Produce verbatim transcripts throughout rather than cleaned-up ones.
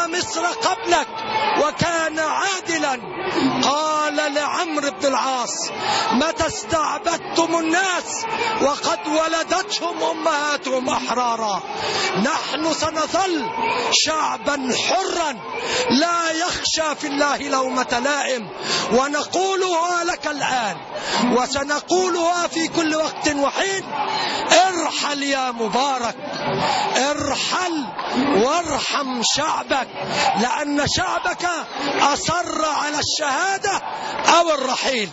مصر قبلك وكان عادلا. قال لعمرو بن العاص: متى استعبدتم الناس وقد ولدتهم أمهاتهم أحرارا؟ نحن سنظل شعبا حرا لا يخشى في الله لومة لائم، ونقولها لك الآن وسنقولها في كل وقت وحين: ارحل يا مبارك، ارحل وارحم شعبك، لأن شعبك أصر على الشهادة أو الرحيل.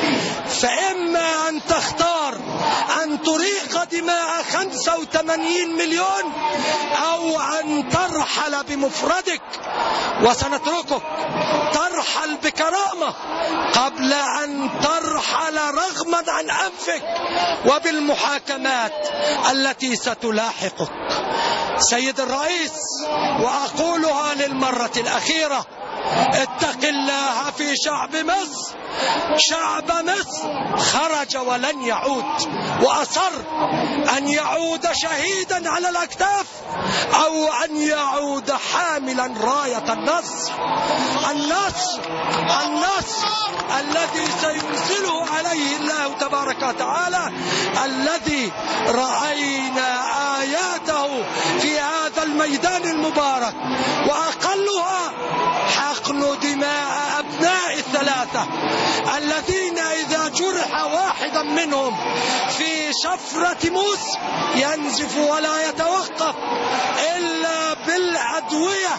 فإما أن تختار أن تريق دماء خمسة وثمانين مليون أو أن ترحل بمفردك، وسنتركك ترحل بكرامة قبل أن ترحل رغما عن أنفك وبالمحاكمات التي ستلاحقك. سيد الرئيس، وأقولها للمرة الأخيرة: اتق الله في شعب مصر. شعب مصر خرج ولن يعود، وأصر أن يعود شهيدا على الأكتاف أو أن يعود حاملا راية النصر. النصر النصر الذي سينزله عليه الله تبارك وتعالى، الذي رأينا آياته في هذا الميدان المبارك، وأقلها حقن دماء أبناء الثلاثة الذين إذا جرح واحدا منهم في شفرة موس ينزف ولا يتوقف إلا بالأدوية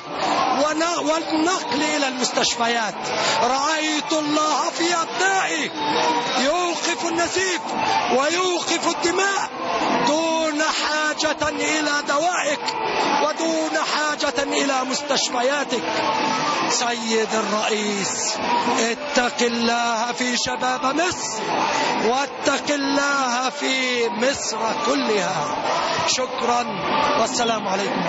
والنقل إلى المستشفيات. رأيت الله في أبنائي يوقف النزيف ويوقف الدماء دون حاجة إلى دوائك ودون حاجة إلى مستشفياتك. سيد الرئيس، اتق الله في شباب مصر واتق الله في مصر كلها. شكرا والسلام عليكم.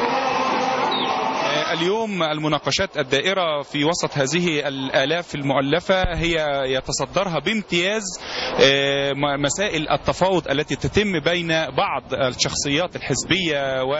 اليوم المناقشات الدائرة في وسط هذه الآلاف المؤلفة هي يتصدرها بامتياز مسائل التفاوض التي تتم بين بعض الشخصيات الحزبية و